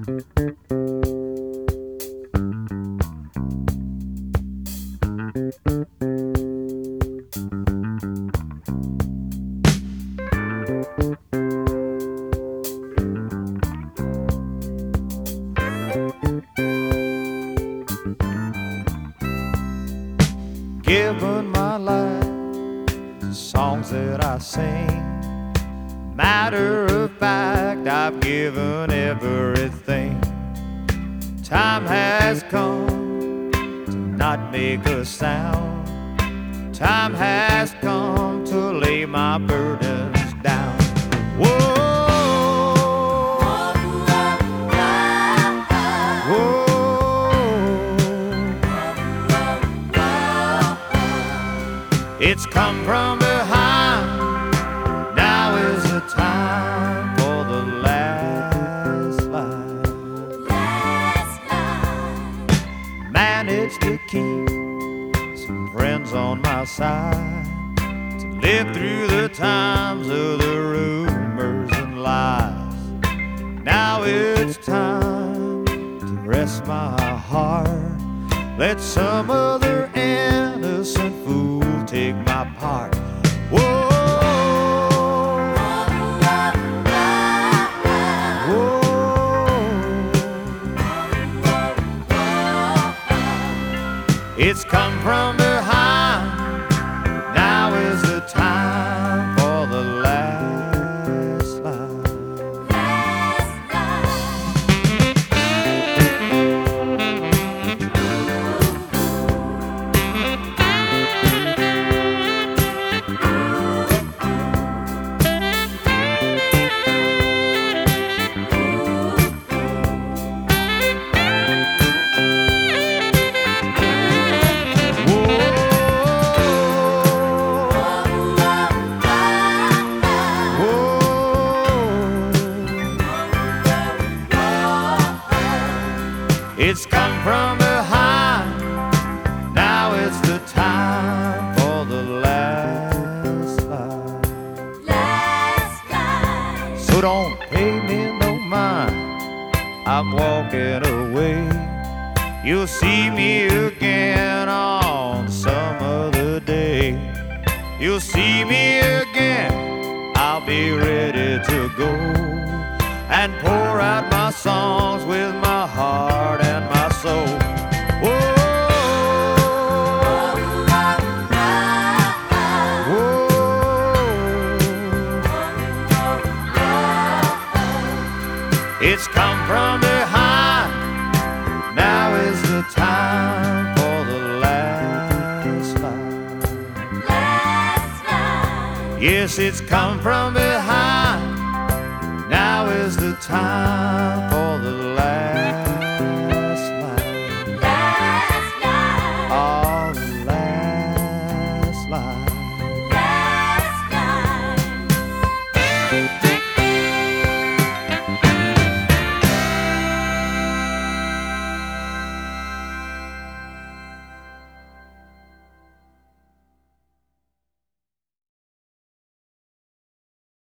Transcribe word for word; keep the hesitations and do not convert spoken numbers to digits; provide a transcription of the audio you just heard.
Given my life to songs that I sing. Matter of fact, I've given everything. Time has come to not make a sound. Time has come to lay my burdens down. Whoa. It's come from behind. Now is the time for the last line. Last line. Managed to keep some friends on my side, to live through the times of the rumors and lies. Now it's time to rest my heart. Let some other innocent fool take my part. Whoa, whoa. It's come from behind. Now is the time for the last line. Last It's come from behind. Now it's the time for the last line. Last line. So don't pay me no mind, I'm walking away. You'll see me again on some other day. You'll see me again, I'll be ready to go and pour out my songs with my heart and my soul. Whoa, whoa. It's come from behind. Now is the time for the last line. Last line. Yes, it's come from behind. Now is the time